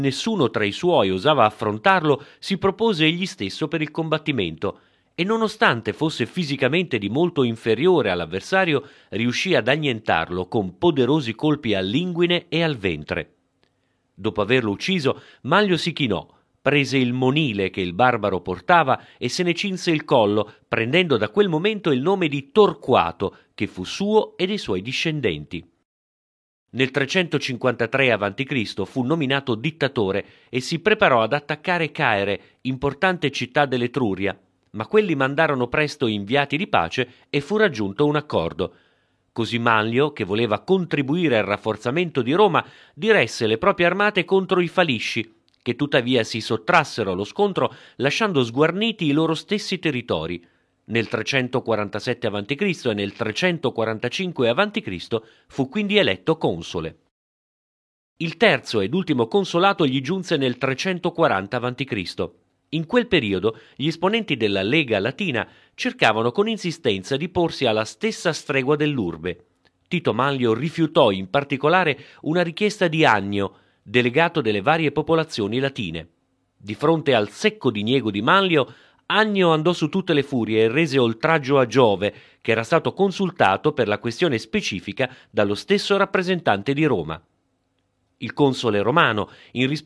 nessuno tra i suoi osava affrontarlo, si propose egli stesso per il combattimento e nonostante fosse fisicamente di molto inferiore all'avversario, riuscì ad annientarlo con poderosi colpi all'inguine e al ventre. Dopo averlo ucciso, Manlio si chinò, prese il monile che il barbaro portava e se ne cinse il collo, prendendo da quel momento il nome di Torquato, che fu suo e dei suoi discendenti. Nel 353 a.C. fu nominato dittatore e si preparò ad attaccare Caere, importante città dell'Etruria, ma quelli mandarono presto inviati di pace e fu raggiunto un accordo. Così Manlio, che voleva contribuire al rafforzamento di Roma, diresse le proprie armate contro i Falisci, che tuttavia si sottrassero allo scontro lasciando sguarniti i loro stessi territori. Nel 347 a.C. e nel 345 a.C. fu quindi eletto console. Il terzo ed ultimo consolato gli giunse nel 340 a.C. In quel periodo gli esponenti della Lega Latina cercavano con insistenza di porsi alla stessa stregua dell'urbe. Tito Manlio rifiutò in particolare una richiesta di Annio, delegato delle varie popolazioni latine. Di fronte al secco diniego di Manlio, Annio andò su tutte le furie e rese oltraggio a Giove, che era stato consultato per la questione specifica dallo stesso rappresentante di Roma. Il console romano, in risposta